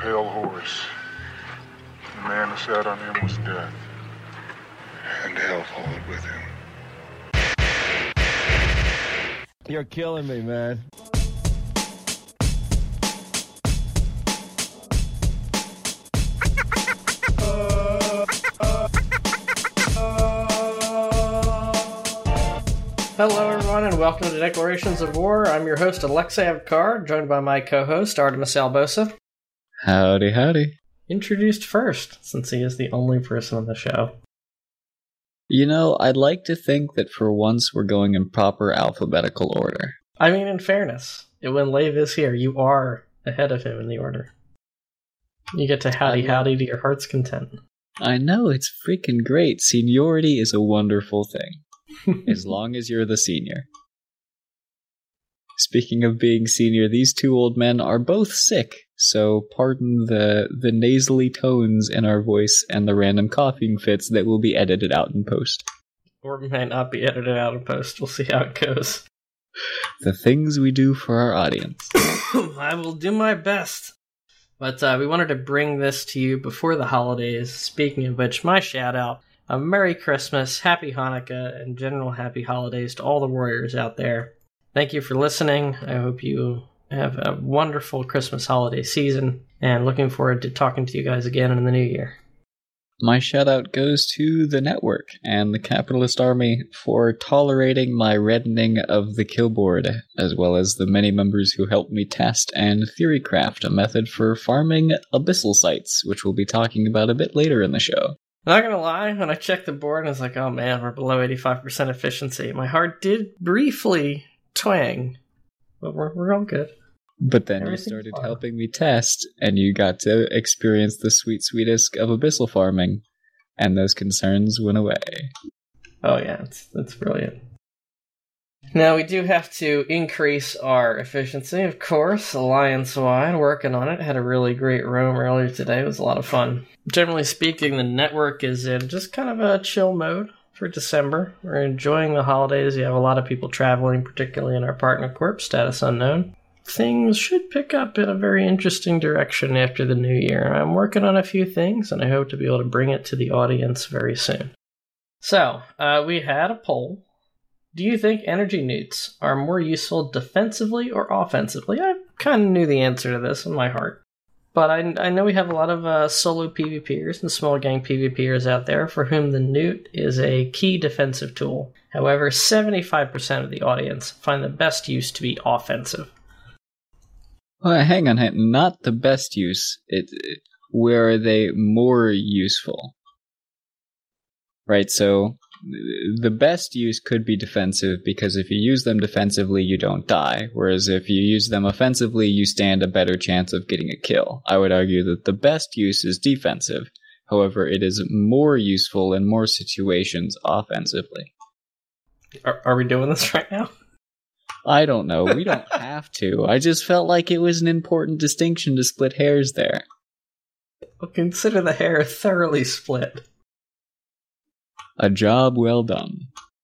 pale horse. The man who sat on him was death, and hell followed with him. You're killing me, man. Hello, everyone, and welcome to Declarations of War. I'm your host, Alexei Avkar, joined by my co-host, Artemis Albosa. Howdy, howdy. Introduced first, since he is the only person on the show. You know, I'd like to think that for once we're going in proper alphabetical order. I mean, in fairness, when Lev is here, you are ahead of him in the order. You get to howdy to your heart's content. I know, it's freaking great. Seniority is a wonderful thing. As long as you're the senior. Speaking of being senior, these two old men are both sick, so pardon the nasally tones in our voice and the random coughing fits that will be edited out in post. Or might not be edited out in post. We'll see how it goes. The things we do for our audience. I will do my best. But we wanted to bring this to you before the holidays. Speaking of which, my shout out. A Merry Christmas, Happy Hanukkah, and general Happy Holidays to all the warriors out there. Thank you for listening. I hope you have a wonderful Christmas holiday season, and looking forward to talking to you guys again in the new year. My shout out goes to the network and the capitalist army for tolerating my reddening of the kill board, as well as the many members who helped me test and theorycraft a method for farming abyssal sites, which we'll be talking about a bit later in the show. Not gonna lie, when I checked the board, I was like, oh man, we're below 85% efficiency. My heart did briefly twang, but we're all good. But then you started helping me test, and you got to experience the sweetest of abyssal farming, and those concerns went away. Oh yeah, it's brilliant. Now, we do have to increase our efficiency, of course, alliance-wide, working on it. Had a really great roam earlier today. It was a lot of fun. Generally speaking, the network is in just kind of a chill mode for December. We're enjoying the holidays. You have a lot of people traveling, particularly in our partner corp, Status Unknown. Things should pick up in a very interesting direction after the new year. I'm working on a few things, and I hope to be able to bring it to the audience very soon. So, we had a poll. Do you think energy newts are more useful defensively or offensively? I kind of knew the answer to this in my heart. But I know we have a lot of solo PvPers and small gang PvPers out there for whom the newt is a key defensive tool. However, 75% of the audience find the best use to be offensive. Well, hang on, not the best use. Where are they more useful? Right, so the best use could be defensive, because if you use them defensively, you don't die. Whereas if you use them offensively, you stand a better chance of getting a kill. I would argue that the best use is defensive. However, it is more useful in more situations offensively. Are we doing this right now? I don't know. We don't have to. I just felt like it was an important distinction to split hairs there. Well, consider the hair thoroughly split. A job well done.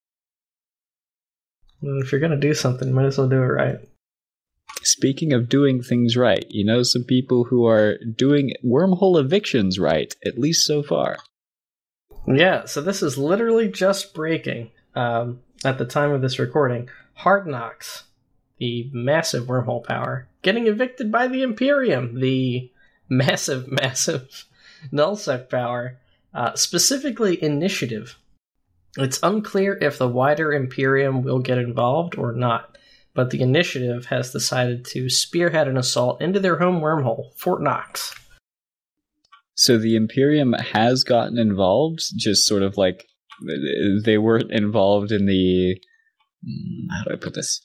Well, if you're going to do something, you might as well do it right. Speaking of doing things right, you know some people who are doing wormhole evictions right, at least so far. Yeah, so this is literally just breaking at the time of this recording. Hard Knocks, the massive wormhole power, getting evicted by the Imperium, the massive nullsec power. Specifically Initiative. It's unclear if the wider Imperium will get involved or not, but the Initiative has decided to spearhead an assault into their home wormhole, Fort Knox. So the Imperium has gotten involved, just sort of like they weren't involved in the... How do I put this?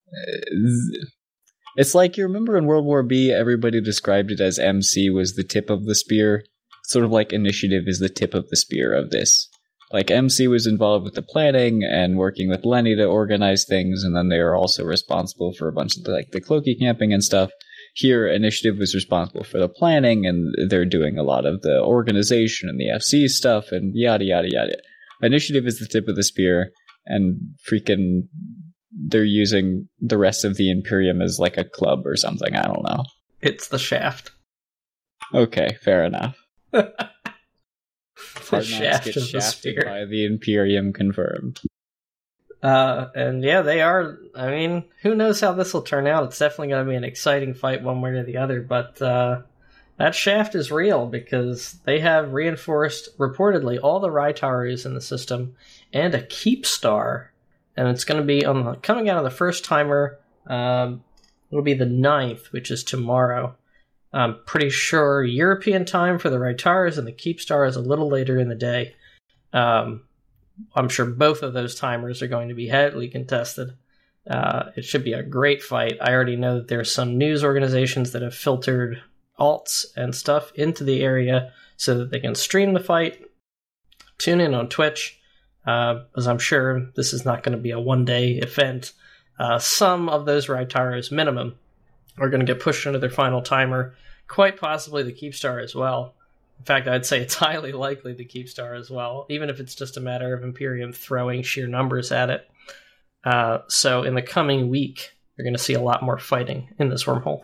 It's like, you remember in World War B, everybody described it as MC was the tip of the spear? Sort of like Initiative is the tip of the spear of this. Like, MC was involved with the planning and working with Lenny to organize things, and then they were also responsible for a bunch of the cloaky camping and stuff. Here, Initiative was responsible for the planning, and they're doing a lot of the organization and the FC stuff, and yada yada yada. Initiative is the tip of the spear, and freaking they're using the rest of the Imperium as like a club or something, I don't know. It's the shaft. Okay, fair enough. The Hard Knocks shaft get of the shafted spear. by the Imperium confirmed. And yeah, they are. I mean, who knows how this will turn out? It's definitely going to be an exciting fight one way or the other, but that shaft is real because they have reinforced, reportedly, all the Raitaurus in the system and a Keep Star. And it's going to be coming out of the first timer. It'll be the 9th, which is tomorrow. I'm pretty sure European time for the Raitaurus and the Keep Star is a little later in the day. I'm sure both of those timers are going to be heavily contested. It should be a great fight. I already know that there's some news organizations that have filtered alts and stuff into the area so that they can stream the fight, tune in on Twitch, because I'm sure this is not going to be a one-day event. Some of those Raitaurus minimum are going to get pushed into their final timer, quite possibly the Keep Star as well. In fact, I'd say it's highly likely the Keep Star as well, even if it's just a matter of Imperium throwing sheer numbers at it. So in the coming week, you're going to see a lot more fighting in this wormhole.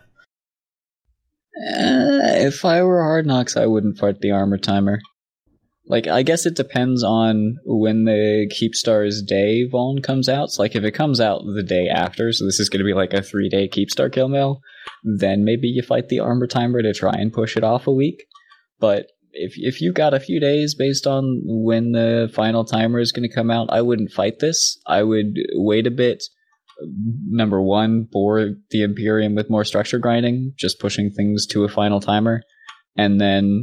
If I were Hard Knocks, I wouldn't fight the armor timer. Like, I guess it depends on when the Keep Star's day Vaughn comes out. So, like, if it comes out the day after, so this is going to be like a 3-day Keep Star kill mill, then maybe you fight the armor timer to try and push it off a week. But if you got a few days based on when the final timer is going to come out, I wouldn't fight this. I would wait a bit. Number one, bore the Imperium with more structure grinding, just pushing things to a final timer, and then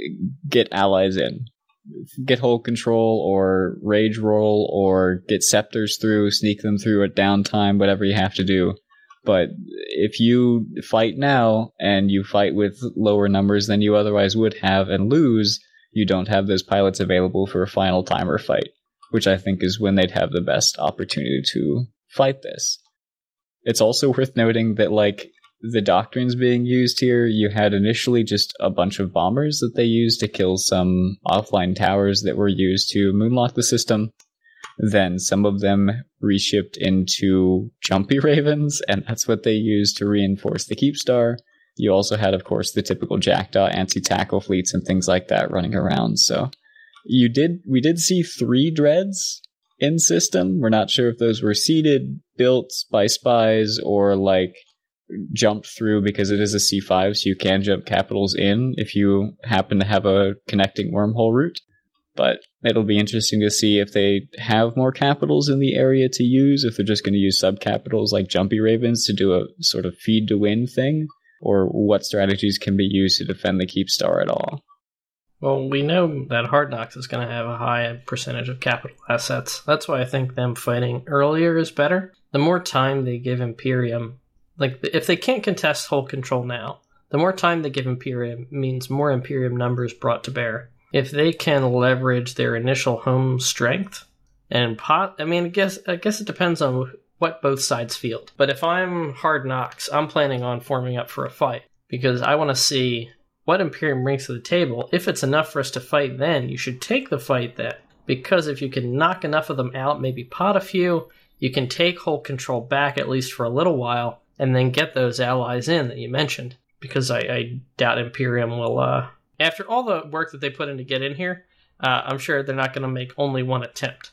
get allies in. Get hold control or rage roll or get scepters through, sneak them through at downtime, whatever you have to do. But if you fight now and you fight with lower numbers than you otherwise would have and lose, you don't have those pilots available for a final timer fight, which I think is when they'd have the best opportunity to fight this. It's also worth noting that, like, the doctrines being used here, you had initially just a bunch of bombers that they used to kill some offline towers that were used to moonlock the system. Then some of them reshipped into Jumpy Ravens, and that's what they used to reinforce the Keep Star. You also had, of course, the typical Jackdaw anti-tackle fleets and things like that running around. So we did see 3 dreads in system. We're not sure if those were seeded, built by spies, or like jumped through because it is a C5, so you can jump capitals in if you happen to have a connecting wormhole route. But it'll be interesting to see if they have more capitals in the area to use, if they're just going to use sub-capitals like Jumpy Ravens to do a sort of feed-to-win thing, or what strategies can be used to defend the Keep Star at all. Well, we know that Hard Knocks is going to have a high percentage of capital assets. That's why I think them fighting earlier is better. The more time they give Imperium, like, if they can't contest hold control now, the more time they give Imperium means more Imperium numbers brought to bear. If they can leverage their initial home strength, and I guess it depends on what both sides field. But if I'm Hard Knocks, I'm planning on forming up for a fight, because I want to see what Imperium brings to the table. If it's enough for us to fight then, you should take the fight then. Because if you can knock enough of them out, maybe pot a few, you can take hold control back at least for a little while, and then get those allies in that you mentioned. Because I doubt Imperium will, after all the work that they put in to get in here, I'm sure they're not going to make only one attempt.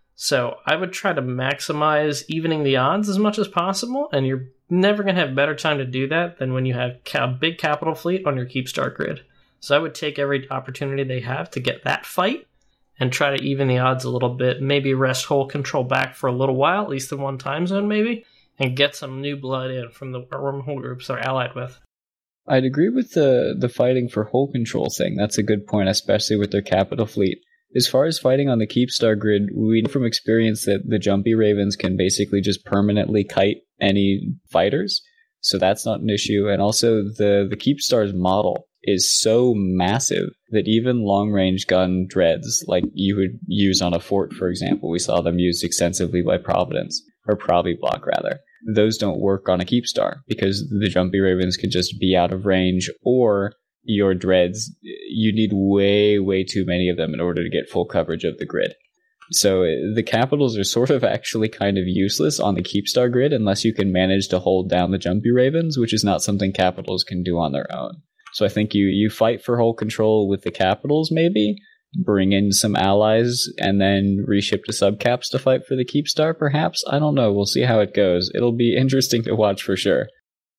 So I would try to maximize evening the odds as much as possible, and you're never going to have better time to do that than when you have a big capital fleet on your Keep Star grid. So I would take every opportunity they have to get that fight, and try to even the odds a little bit, maybe rest hold control back for a little while, at least in one time zone maybe, and get some new blood in from the wormhole groups they're allied with. I'd agree with the fighting for hold control thing. That's a good point, especially with their capital fleet. As far as fighting on the Keep Star grid, we know from experience that the Jumpy Ravens can basically just permanently kite any fighters, so that's not an issue. And also, the Keep Star's model is so massive that even long-range gun dreads, like you would use on a fort, for example, we saw them used extensively by Providence, or Provi Block rather, those don't work on a Keep Star because the Jumpy Ravens can just be out of range, or your dreads, you need way, way too many of them in order to get full coverage of the grid. So the capitals are sort of actually kind of useless on the Keep Star grid unless you can manage to hold down the Jumpy Ravens, which is not something capitals can do on their own. So I think you fight for whole control with the capitals, maybe, bring in some allies, and then reship to subcaps to fight for the Keepstar, perhaps? I don't know. We'll see how it goes. It'll be interesting to watch for sure.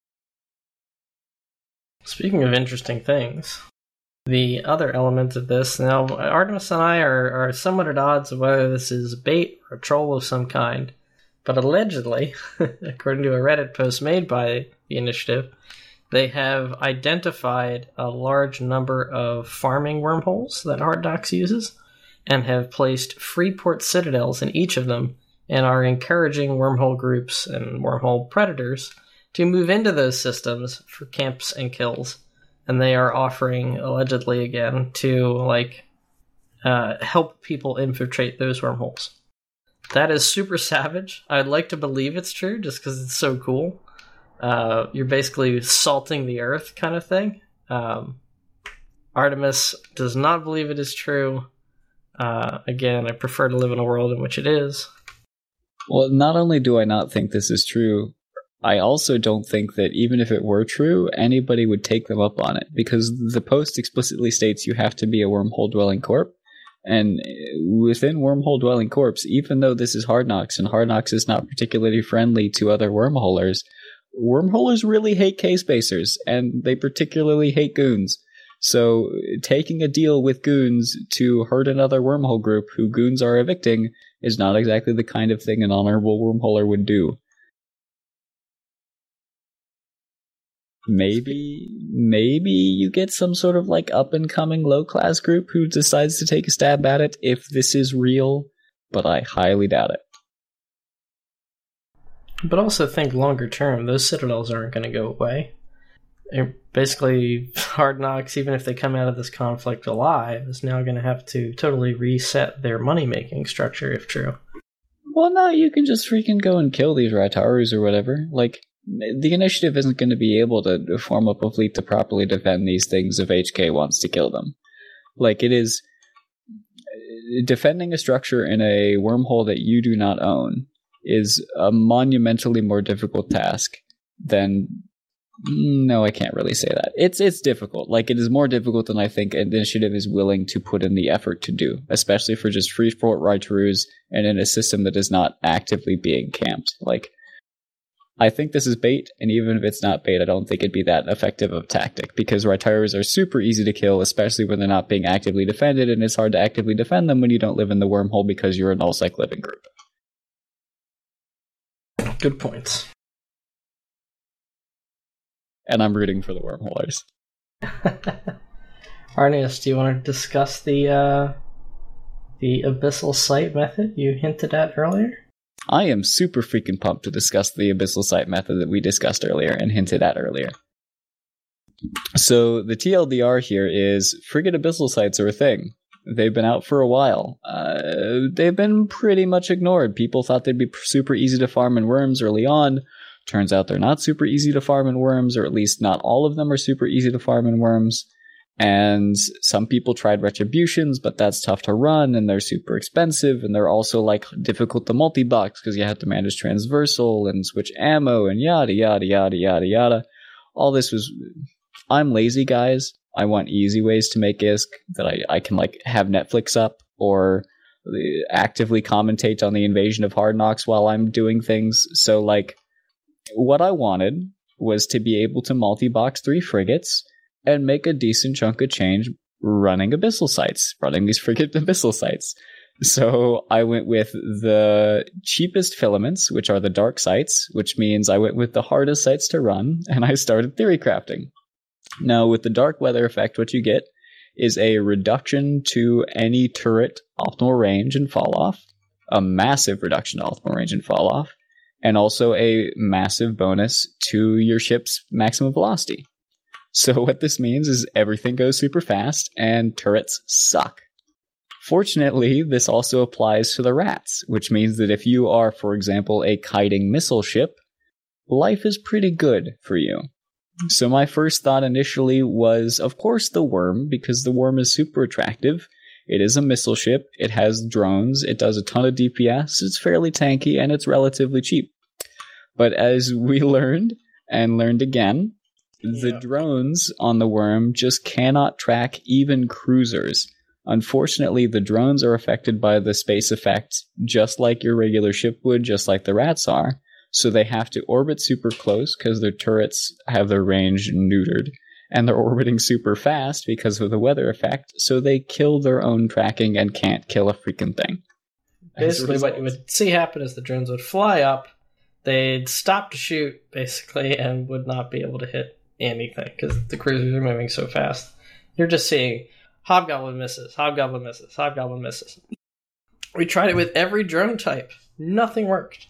Speaking of interesting things, the other element of this, now Artemis and I are somewhat at odds of whether this is bait or a troll of some kind, but allegedly, according to a Reddit post made by the initiative, they have identified a large number of farming wormholes that Hard Knocks uses, and have placed Freeport citadels in each of them, and are encouraging wormhole groups and wormhole predators to move into those systems for camps and kills. And they are offering, allegedly again, to help people infiltrate those wormholes. That is super savage. I'd like to believe it's true, just because it's so cool. You're basically salting the earth kind of thing. Artemis does not believe it is true. Again, I prefer to live in a world in which it is. Well, not only do I not think this is true, I also don't think that even if it were true, anybody would take them up on it, because the post explicitly states you have to be a wormhole-dwelling corp, and within wormhole-dwelling corps, even though this is Hard Knocks, and Hard Knocks is not particularly friendly to other wormholers, wormholers really hate K-spacers, and they particularly hate goons. So taking a deal with goons to hurt another wormhole group who goons are evicting is not exactly the kind of thing an honorable wormholer would do. Maybe you get some sort of up-and-coming low-class group who decides to take a stab at it if this is real, but I highly doubt it. But also think longer term, those citadels aren't going to go away. Basically, Hard Knocks, even if they come out of this conflict alive, is now going to have to totally reset their money-making structure, if true. Well, no, you can just freaking go and kill these Raitarus or whatever. The initiative isn't going to be able to form up a fleet to properly defend these things if HK wants to kill them. It is defending a structure in a wormhole that you do not own is a monumentally more difficult task than... No, I can't really say that. It's difficult. It is more difficult than I think an initiative is willing to put in the effort to do, especially for just Freeport Raitarus and in a system that is not actively being camped. I think this is bait, and even if it's not bait, I don't think it'd be that effective of a tactic, because Raitarus are super easy to kill, especially when they're not being actively defended, and it's hard to actively defend them when you don't live in the wormhole because you're a null-sec living group. Good points. And I'm rooting for the wormholers. Arneus, do you want to discuss the abyssal site method you hinted at earlier? I am super freaking pumped to discuss the abyssal site method that we discussed earlier and hinted at earlier. So the TLDR here is frigate abyssal sites are a thing. They've been out for a while. They've been pretty much ignored. People thought they'd be super easy to farm in worms early on. Turns out they're not super easy to farm in worms, or at least not all of them are super easy to farm in worms. And some people tried retributions, but that's tough to run, and they're super expensive, and they're also difficult to multi-box because you have to manage transversal and switch ammo and yada yada yada yada yada. All this was... I'm lazy, guys. I want easy ways to make ISK that I can have Netflix up or actively commentate on the invasion of Hard Knocks while I'm doing things. So what I wanted was to be able to multi-box 3 frigates and make a decent chunk of change running abyssal sites, running these frigate abyssal sites. So I went with the cheapest filaments, which are the dark sites, which means I went with the hardest sites to run, and I started theory crafting. Now, with the dark weather effect, what you get is a reduction to any turret optimal range and fall off, a massive reduction to optimal range and fall off, and also a massive bonus to your ship's maximum velocity. So what this means is everything goes super fast, and turrets suck. Fortunately, this also applies to the rats, which means that if you are, for example, a kiting missile ship, life is pretty good for you. So my first thought initially was, of course, the worm, because the worm is super attractive. It is a missile ship, it has drones, it does a ton of DPS, it's fairly tanky, and it's relatively cheap. But as we learned, and learned again, the drones on the worm just cannot track even cruisers. Unfortunately, the drones are affected by the space effect, just like your regular ship would, just like the rats are. So they have to orbit super close because their turrets have their range neutered. And they're orbiting super fast because of the weather effect, so they kill their own tracking and can't kill a freaking thing. Basically, what you would see happen is the drones would fly up, they'd stop to shoot, basically, and would not be able to hit anything because the cruisers are moving so fast. You're just seeing hobgoblin misses, hobgoblin misses, hobgoblin misses. We tried it with every drone type. Nothing worked.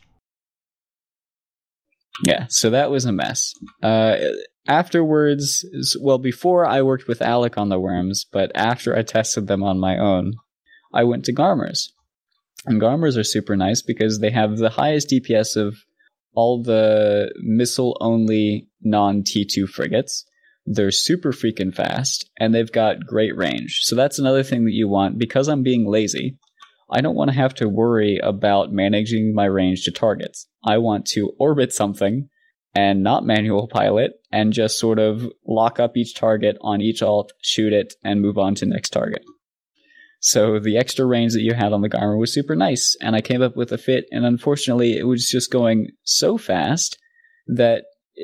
Yeah, so that was a mess. Afterwards, well, before I worked with Alec on the worms, but after I tested them on my own, I went to Garmers. And Garmers are super nice because they have the highest DPS of all the missile-only non-T2 frigates. They're super freaking fast, and they've got great range. So that's another thing that you want. Because I'm being lazy, I don't want to have to worry about managing my range to targets. I want to orbit something and not manual pilot, and just sort of lock up each target on each alt, shoot it, and move on to next target. So the extra range that you had on the Garmer was super nice, and I came up with a fit, and unfortunately it was just going so fast that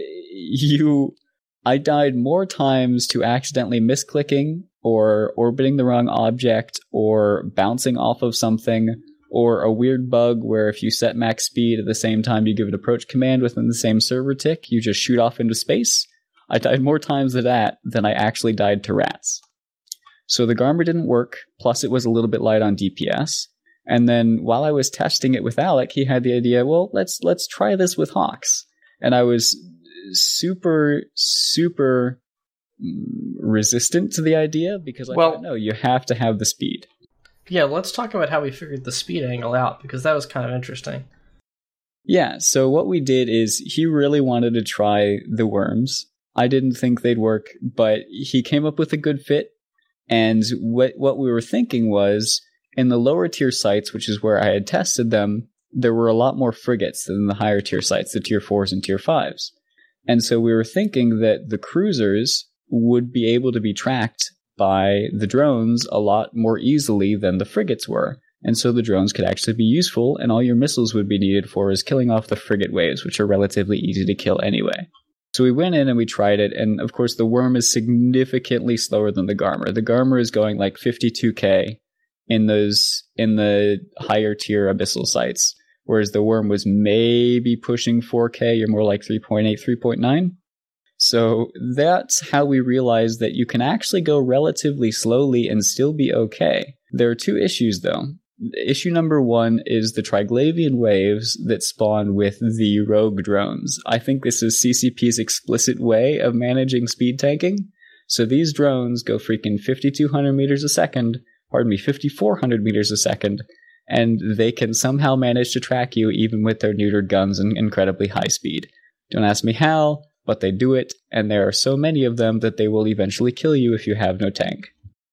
I died more times to accidentally misclicking, or orbiting the wrong object, or bouncing off of something, or a weird bug where if you set max speed at the same time you give an approach command within the same server tick, you just shoot off into space. I died more times to that than I actually died to rats. So the Garmer didn't work, plus it was a little bit light on DPS. And then while I was testing it with Alec, he had the idea, well, let's try this with Hawks. And I was super resistant to the idea because I thought, no, you have to have the speed. Yeah, let's talk about how we figured the speed angle out, because that was kind of interesting. Yeah, so what we did is he really wanted to try the worms. I didn't think they'd work, but he came up with a good fit. And what we were thinking was, in the lower tier sites, which is where I had tested them, there were a lot more frigates than the higher tier sites, the tier 4s and tier 5s. And so we were thinking that the cruisers would be able to be tracked by the drones a lot more easily than the frigates were. And so the drones could actually be useful, and all your missiles would be needed for is killing off the frigate waves, which are relatively easy to kill anyway. So we went in and we tried it, and of course the worm is significantly slower than the Garmer. The Garmer is going like 52k in the higher tier abyssal sites, whereas the worm was maybe pushing 4k, you're more like 3.8, 3.9. So that's how we realized that you can actually go relatively slowly and still be okay. There are two issues, though. Issue number one is the Triglavian waves that spawn with the rogue drones. I think this is CCP's explicit way of managing speed tanking. So these drones go freaking 5,200 meters a second, 5,400 meters a second, and they can somehow manage to track you even with their neutered guns and incredibly high speed. Don't ask me how, but they do it, and there are so many of them that they will eventually kill you if you have no tank.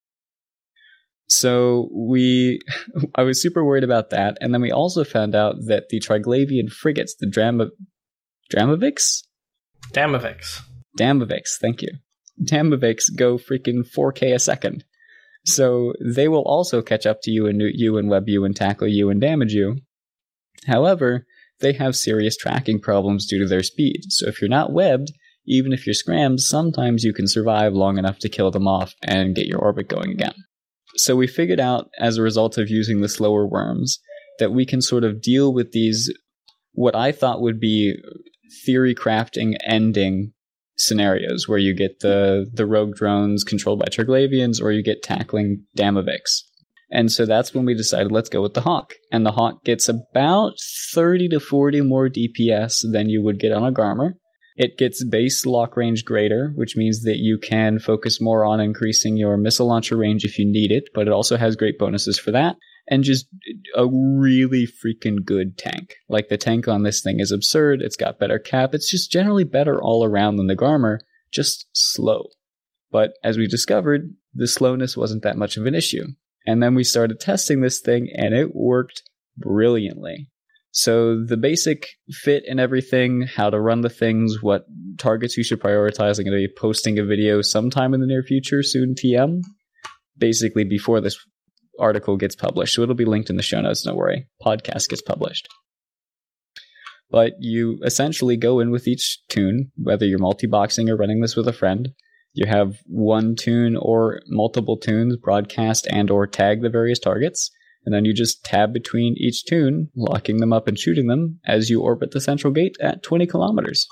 So I was super worried about that, and then we also found out that the Triglavian frigates, the Damaviks, thank you. Damaviks go freaking 4k a second. So they will also catch up to you and nuke you and web you and tackle you and damage you. However, they have serious tracking problems due to their speed. So if you're not webbed, even if you're scrammed, sometimes you can survive long enough to kill them off and get your orbit going again. So we figured out, as a result of using the slower worms, that we can sort of deal with these, what I thought would be theory crafting ending scenarios, where you get the rogue drones controlled by Triglavians, or you get tackling Damaviks. And so that's when we decided, let's go with the Hawk. And the Hawk gets about 30 to 40 more DPS than you would get on a Garmer. It gets base lock range greater, which means that you can focus more on increasing your missile launcher range if you need it, but it also has great bonuses for that. And just a really freaking good tank. Like, the tank on this thing is absurd, it's got better cap, it's just generally better all around than the Garmer, just slow. But as we discovered, the slowness wasn't that much of an issue. And then we started testing this thing, and it worked brilliantly. So the basic fit and everything, how to run the things, what targets you should prioritize. I'm going to be posting a video sometime in the near future, soon TM, basically before this article gets published. So it'll be linked in the show notes, don't worry. Podcast gets published. But you essentially go in with each tune, whether you're multi-boxing or running this with a friend. You have one tune or multiple tunes, broadcast and or tag the various targets, and then you just tab between each tune, locking them up and shooting them as you orbit the central gate at 20 kilometers.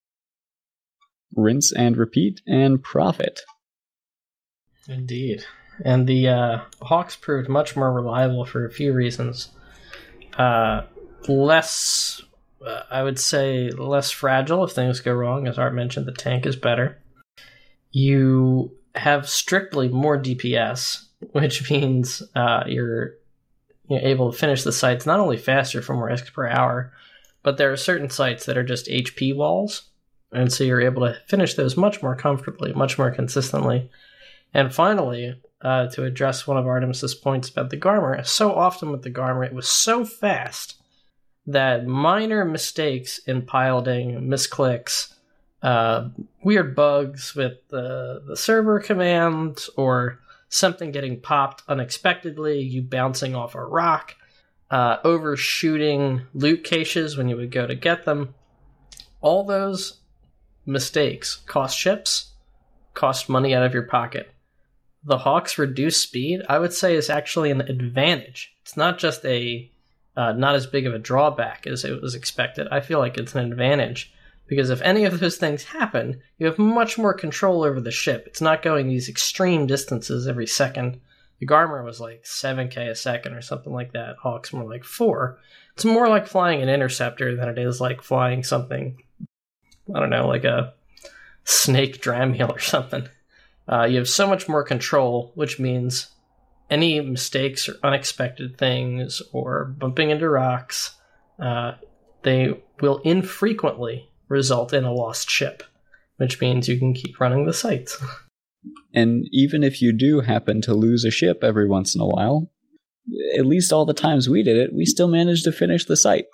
Rinse and repeat and profit. Indeed. And the Hawks proved much more reliable for a few reasons. Less, I would say, less fragile if things go wrong. As Art mentioned, the tank is better. You have strictly more DPS, which means you're able to finish the sites not only faster for more hits per hour, but there are certain sites that are just HP walls, and so you're able to finish those much more comfortably, much more consistently. And finally, to address one of Artemis's points about the Garmer, so often with the Garmer, it was so fast that minor mistakes in piloting, misclicks, weird bugs with the server command, or something getting popped unexpectedly, you bouncing off a rock, overshooting loot caches when you would go to get them. All those mistakes cost ships, cost money out of your pocket. The Hawks' reduced speed, I would say, is actually an advantage. It's not just not as big of a drawback as it was expected. I feel like it's an advantage, because if any of those things happen, you have much more control over the ship. It's not going these extreme distances every second. The Garmer was like 7k a second or something like that. Hawks more like 4. It's more like flying an interceptor than it is like flying something, I don't know, like a snake Dramule or something. You have so much more control, which means any mistakes or unexpected things or bumping into rocks, they will infrequently result in a lost ship, which means you can keep running the sites. And even if you do happen to lose a ship every once in a while, at least all the times we did it, we still managed to finish the site.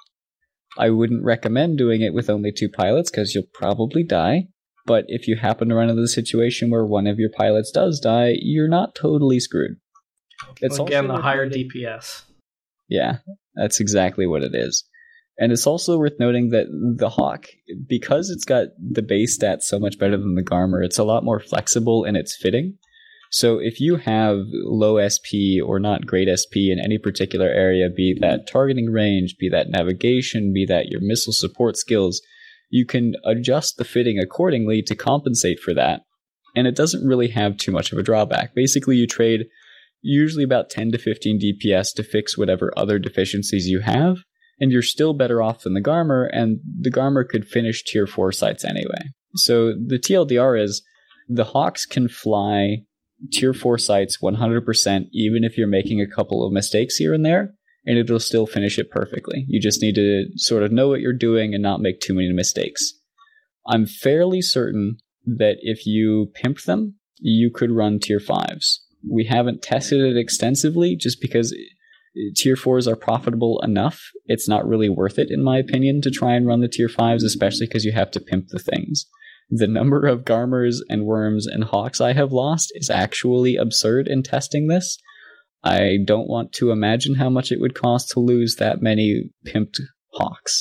I wouldn't recommend doing it with only 2 pilots because you'll probably die. But if you happen to run into the situation where one of your pilots does die, you're not totally screwed. It's again, the higher DPS. Yeah, that's exactly what it is. And it's also worth noting that the Hawk, because it's got the base stats so much better than the Garmer, it's a lot more flexible in its fitting. So if you have low SP or not great SP in any particular area, be that targeting range, be that navigation, be that your missile support skills, you can adjust the fitting accordingly to compensate for that. And it doesn't really have too much of a drawback. Basically, you trade usually about 10 to 15 DPS to fix whatever other deficiencies you have, and you're still better off than the Garmer, and the Garmer could finish tier 4 sites anyway. So the TLDR is, the Hawks can fly tier 4 sites 100% even if you're making a couple of mistakes here and there, and it'll still finish it perfectly. You just need to sort of know what you're doing and not make too many mistakes. I'm fairly certain that if you pimp them, you could run tier 5s. We haven't tested it extensively just because tier 4s are profitable enough. It's not really worth it, in my opinion, to try and run the tier 5s, especially because you have to pimp the things. The number of Garmers and Worms and Hawks I have lost is actually absurd in testing this. I don't want to imagine how much it would cost to lose that many pimped Hawks.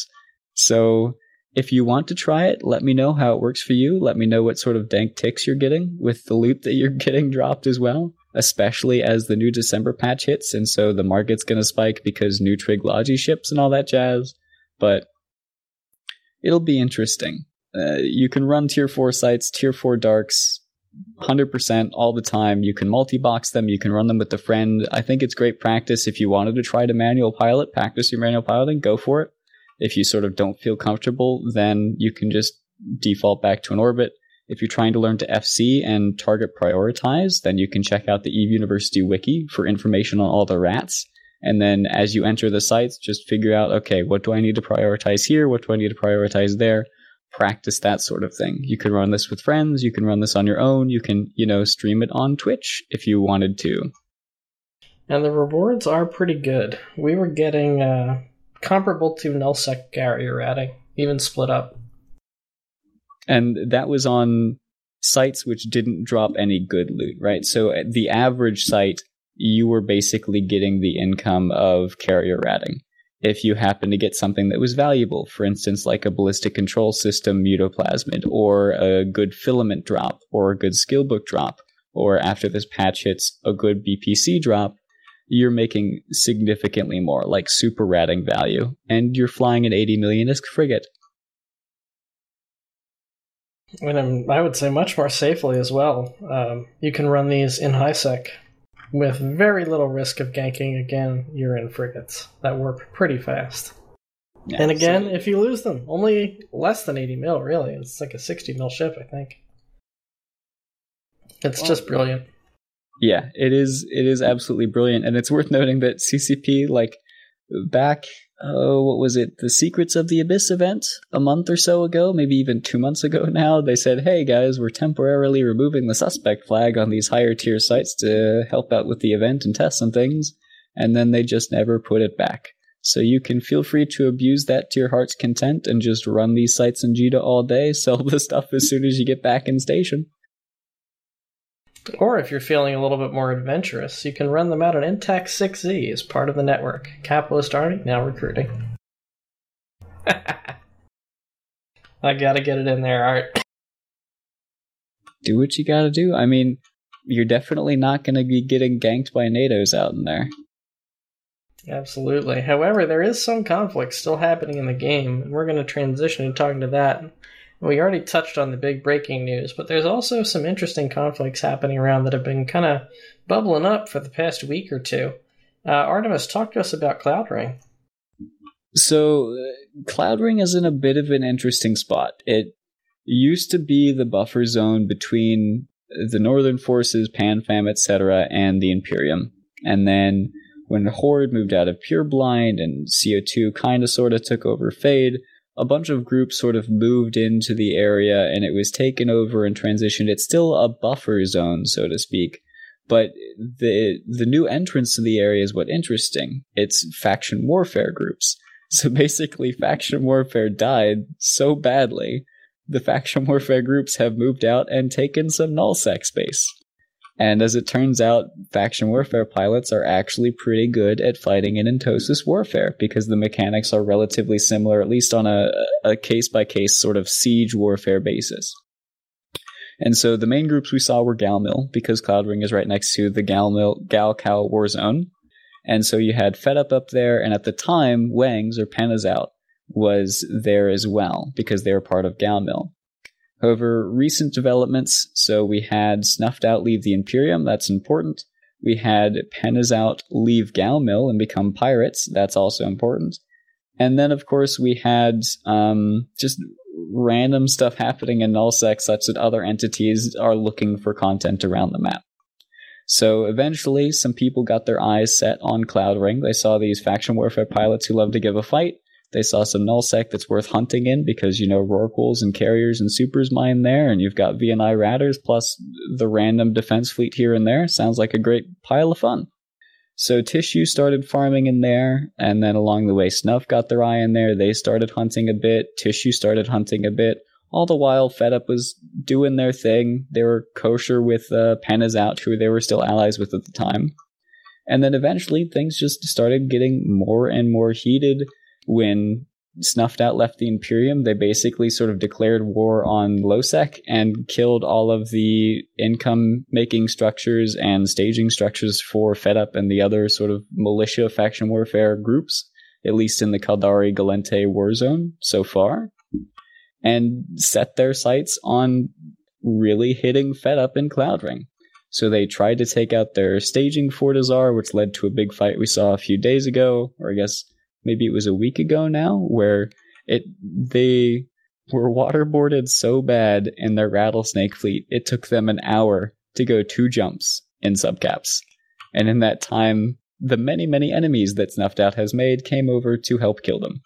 So if you want to try it, let me know how it works for you. Let me know what sort of dank ticks you're getting with the loot that you're getting dropped as well, especially as the new December patch hits, and so the market's going to spike because new Trig Logi ships and all that jazz. But it'll be interesting. You can run tier 4 sites, tier 4 darks, 100% all the time. You can multi-box them. You can run them with a friend. I think it's great practice. If you wanted to try to manual pilot, practice your manual piloting, go for it. If you sort of don't feel comfortable, then you can just default back to an orbit. If you're trying to learn to FC and target prioritize, then you can check out the EVE University wiki for information on all the rats. And then as you enter the sites, just figure out, okay, what do I need to prioritize here? What do I need to prioritize there? Practice that sort of thing. You can run this with friends. You can run this on your own. You can, stream it on Twitch if you wanted to. And the rewards are pretty good. We were getting comparable to nullsec carrier ratting, even split up. And that was on sites which didn't drop any good loot, right? So at the average site, you were basically getting the income of carrier ratting. If you happen to get something that was valuable, for instance, like a ballistic control system mutoplasmid, or a good filament drop, or a good skill book drop, or after this patch hits, a good BPC drop, you're making significantly more, like super ratting value, and you're flying an 80 million ISK frigate. And I would say much more safely as well. You can run these in HiSec with very little risk of ganking again Uran frigates that work pretty fast. Yeah, and again, so if you lose them, only less than 80 mil, really. It's like a 60 mil ship, I think. It's just brilliant. Yeah, it is absolutely brilliant, and it's worth noting that CCP, like, back, what was it, the Secrets of the Abyss event a month or so ago, maybe even 2 months ago now, they said, hey guys, we're temporarily removing the suspect flag on these higher tier sites to help out with the event and test some things, and then they just never put it back. So you can feel free to abuse that to your heart's content and just run these sites in JITA all day, sell the stuff as soon as you get back in station. Or if you're feeling a little bit more adventurous, you can run them out on Intact 6Z as part of the network. Capitalist Army, now recruiting. I gotta get it in there, Art. Do what you gotta do. I mean, you're definitely not gonna be getting ganked by NATOs out in there. Absolutely. However, there is some conflict still happening in the game, and we're going to transition to talking to that. We already touched on the big breaking news, but there's also some interesting conflicts happening around that have been kind of bubbling up for the past week or two. Artemis, talk to us about Cloud Ring. So, Cloud Ring is in a bit of an interesting spot. It used to be the buffer zone between the Northern Forces, PanFam, etc., and the Imperium. And then when Horde moved out of Pureblind and CO2 kind of sort of took over Fade, a bunch of groups sort of moved into the area and it was taken over and transitioned. It's still a buffer zone, so to speak, but the new entrance to the area is what's interesting. It's faction warfare groups. So basically, faction warfare died so badly, the faction warfare groups have moved out and taken some nullsec space. And as it turns out, faction warfare pilots are actually pretty good at fighting in Entosis warfare because the mechanics are relatively similar, at least on a case-by-case sort of siege warfare basis. And so the main groups we saw were Galmil, because Cloud Ring is right next to the Galcal war zone. And so you had Fed up there, and at the time, Wangs, or Panazout, was there as well, because they were part of Galmil. However, recent developments, so we had Snuffed Out leave the Imperium, that's important. We had Panazout leave Galmil and become pirates, that's also important. And then, of course, we had just random stuff happening in nullsec such that other entities are looking for content around the map. So eventually, some people got their eyes set on Cloud Ring. They saw these faction warfare pilots who love to give a fight. They saw some nullsec that's worth hunting in because, you know, Rorquals and Carriers and Supers mine there, and you've got VNI Ratters plus the random defense fleet here and there. Sounds like a great pile of fun. So Tissue started farming in there, and then along the way Snuff got their eye in there. They started hunting a bit. Tissue started hunting a bit. All the while, Fed Up was doing their thing. They were kosher with Panazout, who they were still allies with at the time. And then eventually things just started getting more and more heated. When Snuffed Out left the Imperium, they basically sort of declared war on Lowsec and killed all of the income-making structures and staging structures for Fed Up and the other sort of militia faction warfare groups, at least in the Caldari Galente war zone so far, and set their sights on really hitting Fed Up in Cloud Ring. So they tried to take out their staging Fortizar, which led to a big fight we saw a few days ago, or I guess maybe it was a week ago now, where they were waterboarded so bad in their Rattlesnake fleet, it took them an hour to go 2 jumps in subcaps. And in that time, the many, many enemies that Snuffed Out has made came over to help kill them.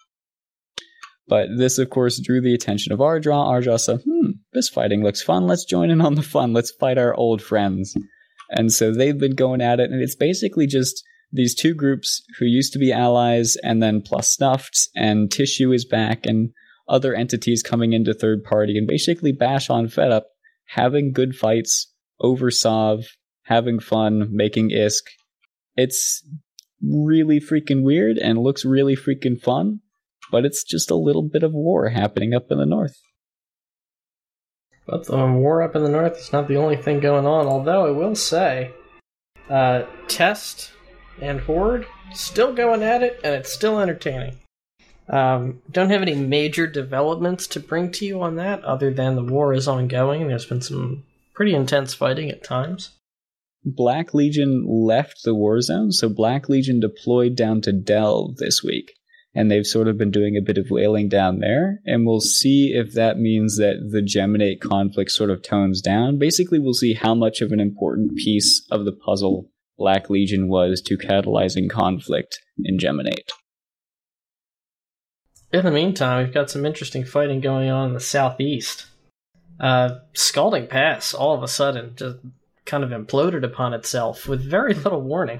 But this, of course, drew the attention of Ardra. Ardra said, this fighting looks fun, let's join in on the fun, let's fight our old friends. And so they've been going at it, and it's basically just these two groups who used to be allies, and then plus Snuffed, and Tissue is back, and other entities coming into third party, and basically bash on Fed Up, having good fights over Sov, having fun, making ISK. It's really freaking weird and looks really freaking fun, but it's just a little bit of war happening up in the north. But the war up in the north is not the only thing going on, although I will say, Test and Horde still going at it, and it's still entertaining. Don't have any major developments to bring to you on that, other than the war is ongoing. There's been some pretty intense fighting at times. Black Legion left the war zone, so Black Legion deployed down to Delve this week. And they've sort of been doing a bit of whaling down there, and we'll see if that means that the Geminate conflict sort of tones down. Basically, we'll see how much of an important piece of the puzzle Black Legion was to catalyzing conflict in Geminate. In the meantime, we've got some interesting fighting going on in the southeast. Scalding Pass, all of a sudden, just kind of imploded upon itself with very little warning.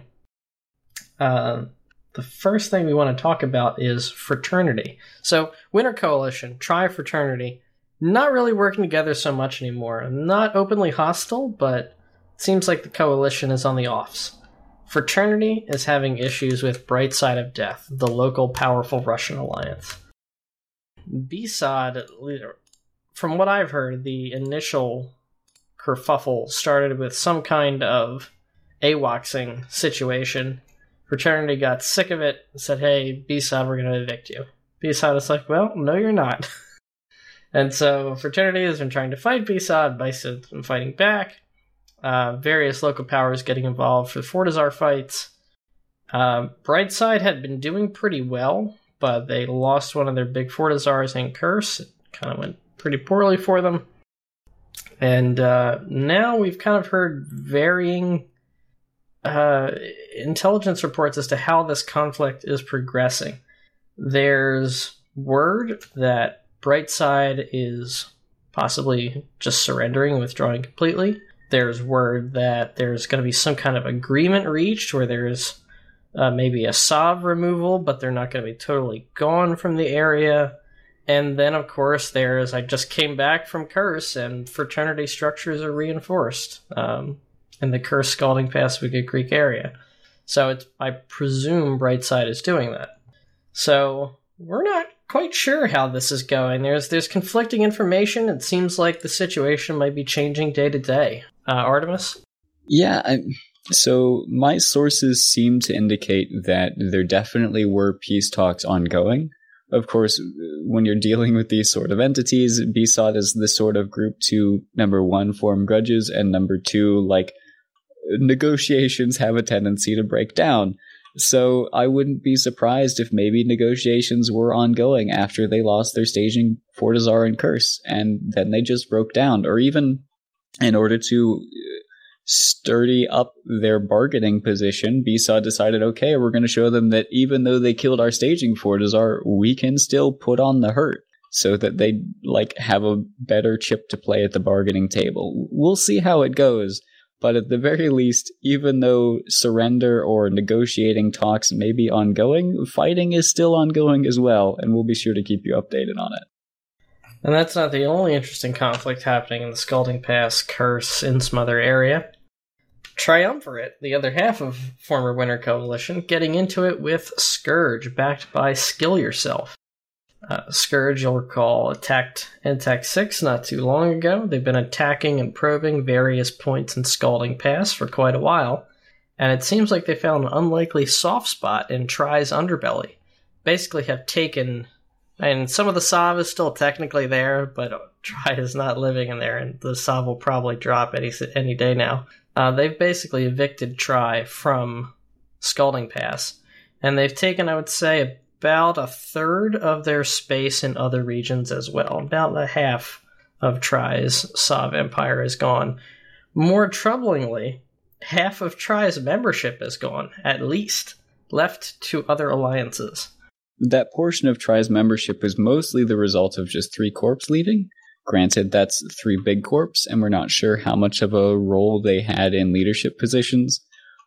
The first thing we want to talk about is Fraternity. So, Winter Coalition, Tri-Fraternity, not really working together so much anymore. Not openly hostile, but it seems like the Coalition is on the offs. Fraternity is having issues with Bright Side of Death, the local powerful Russian alliance. BSOD, from what I've heard, the initial kerfuffle started with some kind of AWACSing situation. Fraternity got sick of it and said, hey, BSOD, we're going to evict you. BSOD is like, well, no, you're not. And so Fraternity has been trying to fight BSOD, BSOD has been fighting back. Various local powers getting involved for the Fortizar fights. Brightside had been doing pretty well, but they lost one of their big Fortizars in Curse. It kind of went pretty poorly for them. And now we've kind of heard varying intelligence reports as to how this conflict is progressing. There's word that Brightside is possibly just surrendering and withdrawing completely. There's word that there's going to be some kind of agreement reached where there's maybe a Sov removal, but they're not going to be totally gone from the area. And then, of course, I just came back from Curse, and Fraternity structures are reinforced in the Curse Scalding Pass Wicked Creek area. So I presume Brightside is doing that. So we're not quite sure how this is going. There's conflicting information. It seems like the situation might be changing day to day. Artemis? Yeah, so my sources seem to indicate that there definitely were peace talks ongoing. Of course, when you're dealing with these sort of entities, BSOD is the sort of group to, number one, form grudges, and number two, negotiations have a tendency to break down. So I wouldn't be surprised if maybe negotiations were ongoing after they lost their staging Fortizar and Curse, and then they just broke down. Or even in order to sturdy up their bargaining position, BSOD decided, okay, we're going to show them that even though they killed our staging Fortizar, we can still put on the hurt, so that they have a better chip to play at the bargaining table. We'll see how it goes. But at the very least, even though surrender or negotiating talks may be ongoing, fighting is still ongoing as well, and we'll be sure to keep you updated on it. And that's not the only interesting conflict happening in the Scalding Pass, Curse, Innsmother area. Triumvirate, the other half of former Winter Coalition, getting into it with Scourge, backed by Skill Yourself. Scourge, you'll recall, attacked Intech 6 not too long ago. They've been attacking and probing various points in Scalding Pass for quite a while, and it seems like they found an unlikely soft spot in Tri's underbelly. Basically have taken, and some of the Sov is still technically there, but Tri is not living in there, and the Sov will probably drop any day now. They've basically evicted Tri from Scalding Pass, and they've taken, I would say, about a third of their space in other regions as well. About a half of Tri's Sov Empire is gone. More troublingly, half of Tri's membership is gone, at least, left to other alliances. That portion of Tri's membership is mostly the result of just 3 corps leaving. Granted, that's 3 big corps, and we're not sure how much of a role they had in leadership positions.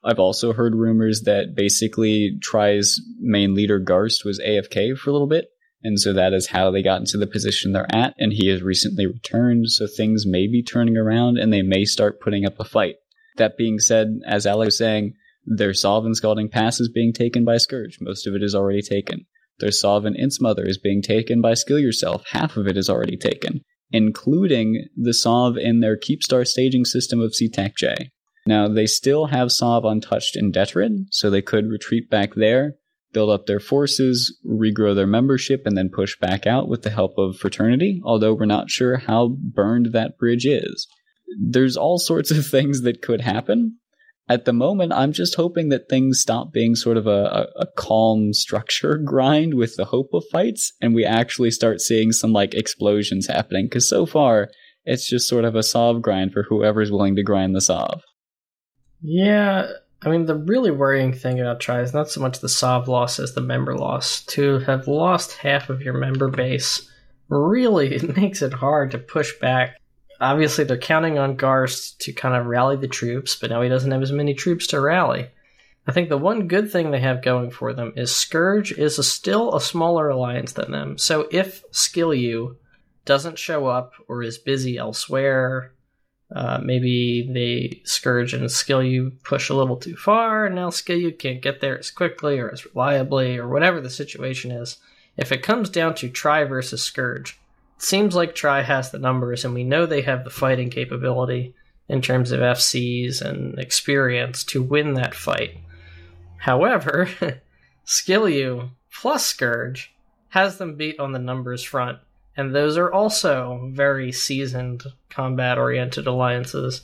I've also heard rumors that basically Tri's main leader Garst was AFK for a little bit, and so that is how they got into the position they're at, and he has recently returned, so things may be turning around and they may start putting up a fight. That being said, as Alex was saying, their Sov and Scalding Pass is being taken by Scourge. Most of it is already taken. Their Sov and Ints Mother is being taken by Skill Yourself. Half of it is already taken, including the Sov in their Keepstar staging system of CTAC-J. Now, they still have Sov untouched in Detrid, so they could retreat back there, build up their forces, regrow their membership, and then push back out with the help of Fraternity, although we're not sure how burned that bridge is. There's all sorts of things that could happen. At the moment, I'm just hoping that things stop being sort of a calm structure grind with the hope of fights, and we actually start seeing some, like, explosions happening, because so far, it's just sort of a Sov grind for whoever's willing to grind the Sov. Yeah, I mean, the really worrying thing about Tri is not so much the Sov loss as the member loss. To have lost half of your member base, really, it makes it hard to push back. Obviously, they're counting on Garst to kind of rally the troops, but now he doesn't have as many troops to rally. I think the one good thing they have going for them is Scourge is still a smaller alliance than them. So if Skill U doesn't show up or is busy elsewhere, maybe they Scourge and Skill U push a little too far, and now Skill U can't get there as quickly or as reliably, or whatever the situation is. If it comes down to Tri versus Scourge, it seems like Tri has the numbers, and we know they have the fighting capability in terms of FCs and experience to win that fight. However, Skill U plus Scourge has them beat on the numbers front, and those are also very seasoned, combat-oriented alliances.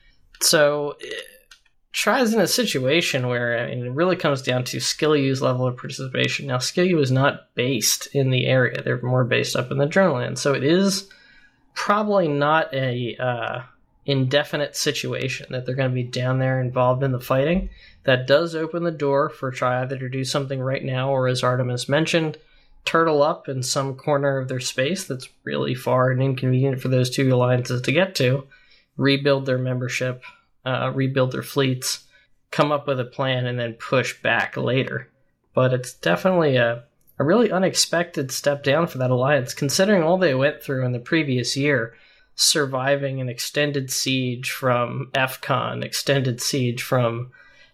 So, Tri's in a situation where, I mean, it really comes down to Skill U's level of participation. Now, Skill U is not based in the area. They're more based up in the Journeyland. So it is probably not a indefinite situation that they're going to be down there involved in the fighting. That does open the door for Tri either to do something right now, or as Artemis mentioned, turtle up in some corner of their space that's really far and inconvenient for those two alliances to get to, rebuild their membership, rebuild their fleets, come up with a plan, and then push back later. But it's definitely a really unexpected step down for that alliance, considering all they went through in the previous year, surviving an extended siege from FCON, extended siege from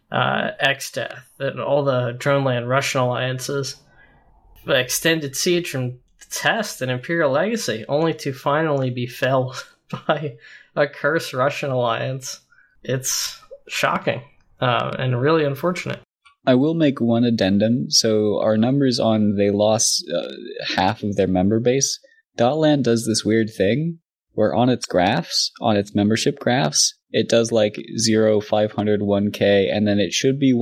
XDeath, and all the Droneland Russian alliances, extended siege from Test and Imperial Legacy, only to finally be felled by a cursed Russian alliance. It's shocking and really unfortunate. I will make one addendum. So our numbers on they lost half of their member base. Dotland does this weird thing where on its graphs, on its membership graphs, it does like 0, 500, 1K, and then it should be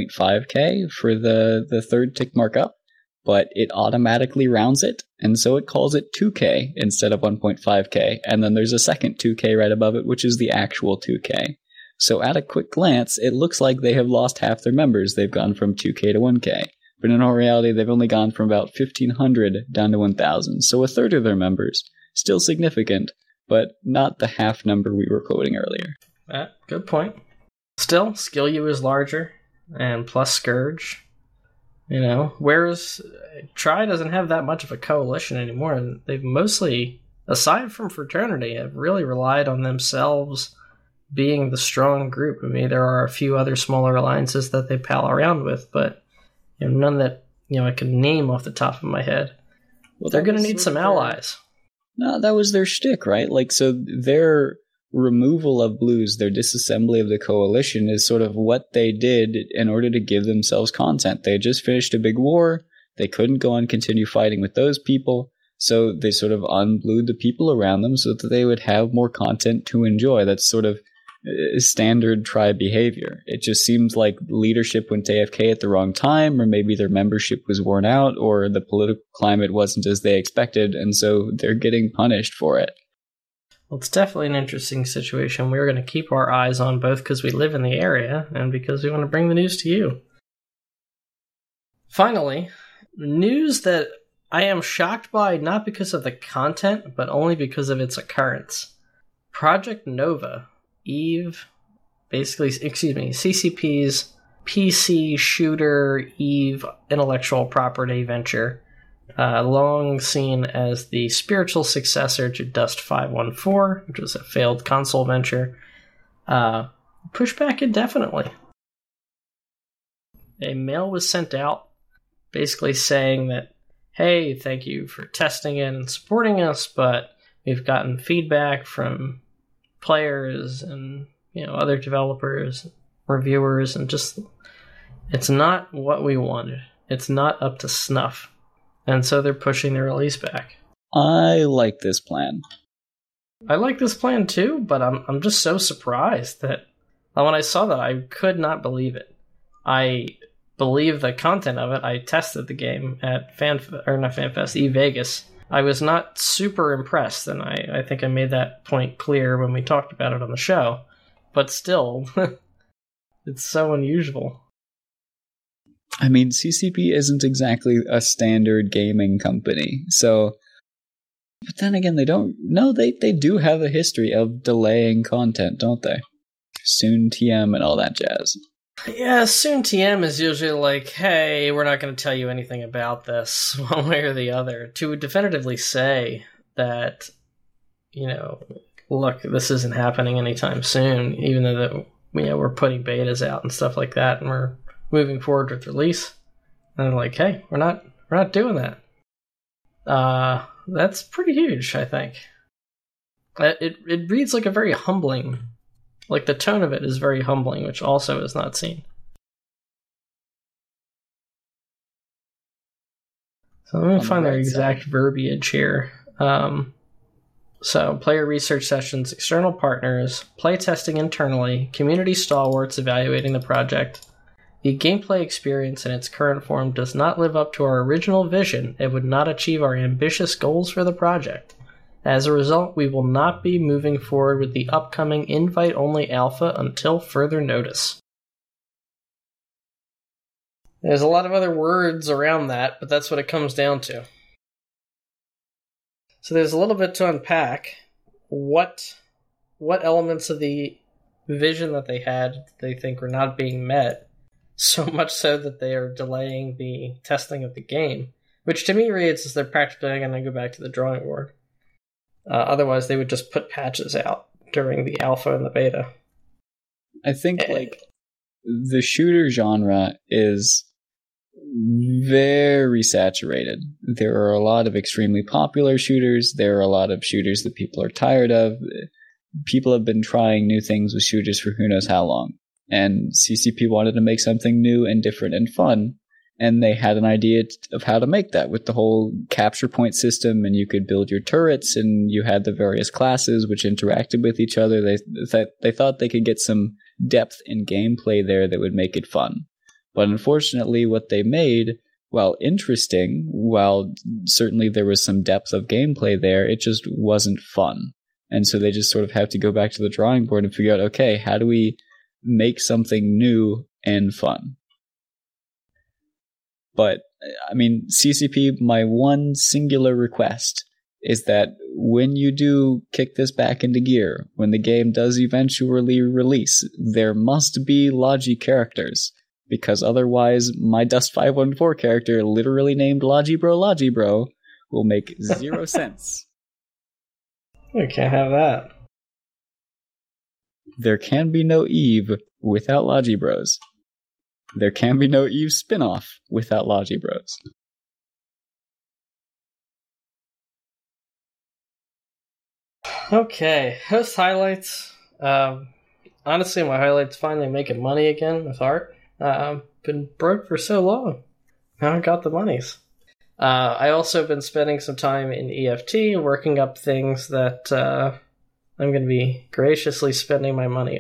1.5K for the third tick mark up. But it automatically rounds it, and so it calls it 2K instead of 1.5K, and then there's a second 2K right above it, which is the actual 2K. So at a quick glance, it looks like they have lost half their members. They've gone from 2K to 1K. But in all reality, they've only gone from about 1,500 down to 1,000, so a third of their members. Still significant, but not the half number we were quoting earlier. Good point. Still, Skill U is larger, and plus Scourge. You know, whereas Tri doesn't have that much of a coalition anymore, and they've mostly, aside from Fraternity, have really relied on themselves being the strong group. I mean, there are a few other smaller alliances that they pal around with, but you know, none that I can name off the top of my head. Well, they're going to need some allies. No, that was their shtick, right? Like, so their removal of blues, their disassembly of the coalition, is sort of what they did in order to give themselves content. They had just finished a big war. They couldn't go and continue fighting with those people, so they sort of unblued the people around them so that they would have more content to enjoy. That's sort of standard Tri behavior. It just seems like leadership went to AFK at the wrong time, or maybe their membership was worn out, or the political climate wasn't as they expected, and so they're getting punished for it. Well, it's definitely an interesting situation. We're going to keep our eyes on both because we live in the area and because we want to bring the news to you. Finally, news that I am shocked by not because of the content, but only because of its occurrence. Project Nova, EVE, basically, CCP's PC shooter EVE intellectual property venture, long seen as the spiritual successor to Dust 514, which was a failed console venture, pushed back indefinitely. A mail was sent out basically saying that, hey, thank you for testing it and supporting us, but we've gotten feedback from players and other developers, reviewers, and just it's not what we wanted. It's not up to snuff. And so they're pushing the release back. I like this plan. I like this plan too, but I'm just so surprised that when I saw that, I could not believe it. I believe the content of it. I tested the game at eVegas. I was not super impressed, and I think I made that point clear when we talked about it on the show. But still, it's so unusual. I mean, CCP isn't exactly a standard gaming company, so... But then again, they don't... No, they do have a history of delaying content, don't they? Soon TM and all that jazz. Yeah, soon TM is usually like, hey, we're not going to tell you anything about this, one way or the other. To definitively say that, look, this isn't happening anytime soon, even though we're putting betas out and stuff like that, and we're moving forward with release. And they're like, hey, we're not doing that. That's pretty huge, I think. It reads like a very humbling... Like, the tone of it is very humbling, which also is not seen. So let me find their exact verbiage here. So, player research sessions, external partners, playtesting internally, community stalwarts evaluating the project. The gameplay experience in its current form does not live up to our original vision. It would not achieve our ambitious goals for the project. As a result, we will not be moving forward with the upcoming invite-only alpha until further notice. There's a lot of other words around that, but that's what it comes down to. So there's a little bit to unpack. What elements of the vision that they had they think were not being met, so much so that they are delaying the testing of the game, which to me reads as they're practically going to go back to the drawing board. Otherwise, they would just put patches out during the alpha and the beta. I think, the shooter genre is very saturated. There are a lot of extremely popular shooters. There are a lot of shooters that people are tired of. People have been trying new things with shooters for who knows how long. And CCP wanted to make something new and different and fun. And they had an idea of how to make that with the whole capture point system, and you could build your turrets, and you had the various classes which interacted with each other. They thought they could get some depth in gameplay there that would make it fun. But unfortunately, what they made, while interesting, while certainly there was some depth of gameplay there, it just wasn't fun. And so they just sort of have to go back to the drawing board and figure out, okay, how do we make something new and fun? But, I mean, CCP, my one singular request is that when you do kick this back into gear, when the game does eventually release, there must be Logi characters. Because otherwise, my Dust 514 character, literally named Logibro, will make 0 sense. We can't have that. There can be no Eve without Logibros. There can be no Eve spin-off without Logibros. Okay, host highlights. Honestly, my highlights finally making money again with art. Been broke for so long. Now I got the monies. I also been spending some time in EFT, working up things that I'm going to be generously spending my money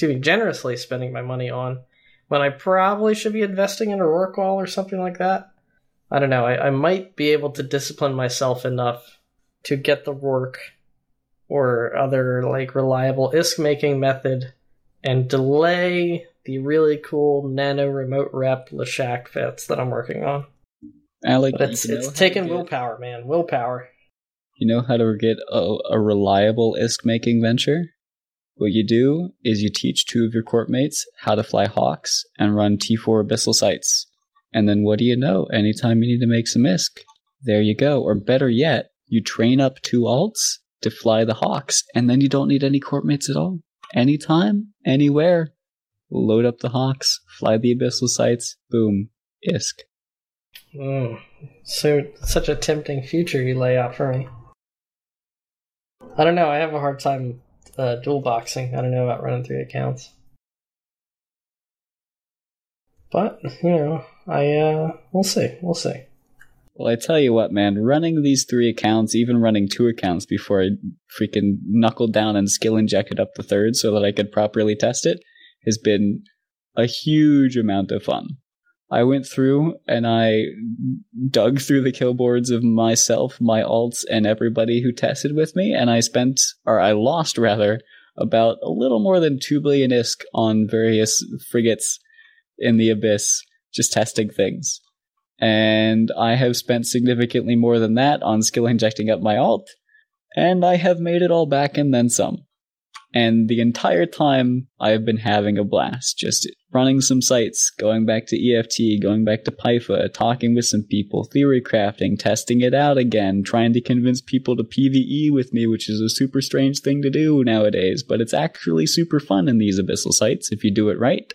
on, when I probably should be investing in a Rorqual or something like that. I don't know, I might be able to discipline myself enough to get the Rourke or other reliable ISK-making method and delay the really cool nano remote rep Leshak fits that I'm working on. Alec, but it's taking willpower, man. Willpower. You know how to get a reliable ISK-making venture? What you do is you teach 2 of your corp mates how to fly Hawks and run T4 Abyssal Sights. And then what do you know? Anytime you need to make some ISK, there you go. Or better yet, you train up 2 alts to fly the Hawks, and then you don't need any corp mates at all. Anytime, anywhere. Load up the Hawks, fly the Abyssal Sights, boom, ISK. So, such a tempting future you lay out for me. I don't know, I have a hard time dual boxing. I don't know about running 3 accounts. But, we'll see. Well, I tell you what, man, running these 3 accounts, even running 2 accounts before I freaking knuckled down and skill injected up the 3rd so that I could properly test it, has been a huge amount of fun. I went through and I dug through the kill boards of myself, my alts, and everybody who tested with me, and I lost about a little more than 2 billion ISK on various frigates in the Abyss, just testing things. And I have spent significantly more than that on skill injecting up my alt, and I have made it all back and then some. And the entire time, I have been having a blast, just running some sites, going back to EFT, going back to PIFA, talking with some people, theory crafting, testing it out again, trying to convince people to PvE with me, which is a super strange thing to do nowadays, but it's actually super fun in these Abyssal sites if you do it right.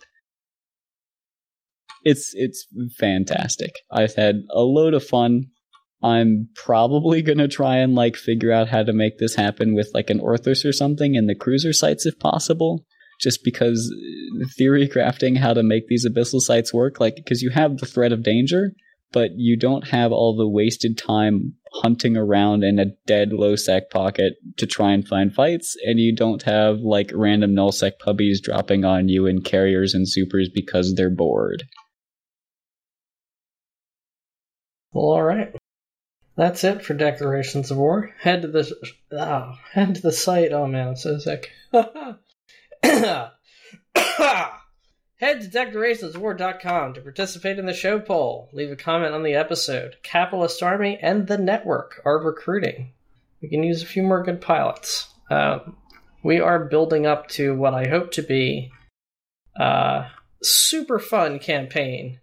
It's fantastic. I've had a load of fun. I'm probably going to try and figure out how to make this happen with an Orthos or something in the cruiser sites if possible, just because theory crafting how to make these Abyssal sites work, because you have the threat of danger, but you don't have all the wasted time hunting around in a dead low-sec pocket to try and find fights, and you don't have random null-sec puppies dropping on you in carriers and supers because they're bored. Well, alright. That's it for Declarations of War. Head to the site. Oh man, I'm so sick. Head to declarationsofwar.com to participate in the show poll. Leave a comment on the episode. Capitalist Army and the Network are recruiting. We can use a few more good pilots. We are building up to what I hope to be a super fun campaign.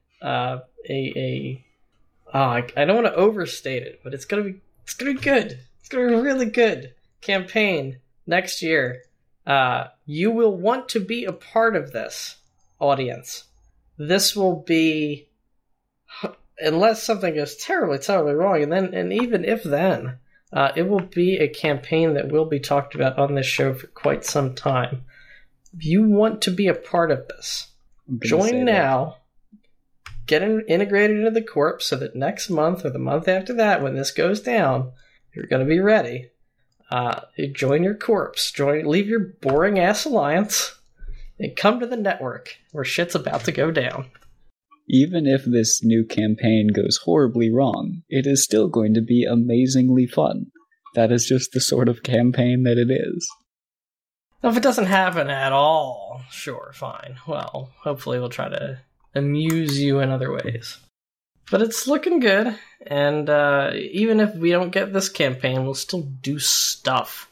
I don't want to overstate it, but it's gonna be good. It's gonna be a really good campaign next year. You will want to be a part of this, audience. This will be, unless something goes terribly, terribly wrong, and even if then, it will be a campaign that will be talked about on this show for quite some time. If you want to be a part of this, join now. Get integrated into the corp so that next month or the month after that, when this goes down, you're going to be ready. Join your corps. Leave your boring ass alliance and come to the network where shit's about to go down. Even if this new campaign goes horribly wrong, it is still going to be amazingly fun. That is just the sort of campaign that it is. Now, if it doesn't happen at all, sure, fine. Well, hopefully we'll try to amuse you in other ways. But it's looking good, and even if we don't get this campaign, we'll still do stuff.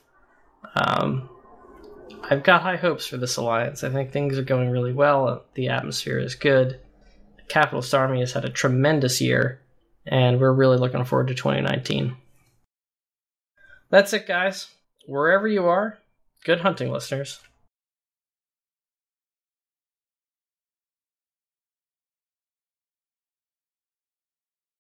I've got high hopes for this alliance. I think things are going really well. The atmosphere is good. The Capitalist Army has had a tremendous year, and we're really looking forward to 2019. That's it, guys. Wherever you are, good hunting, listeners.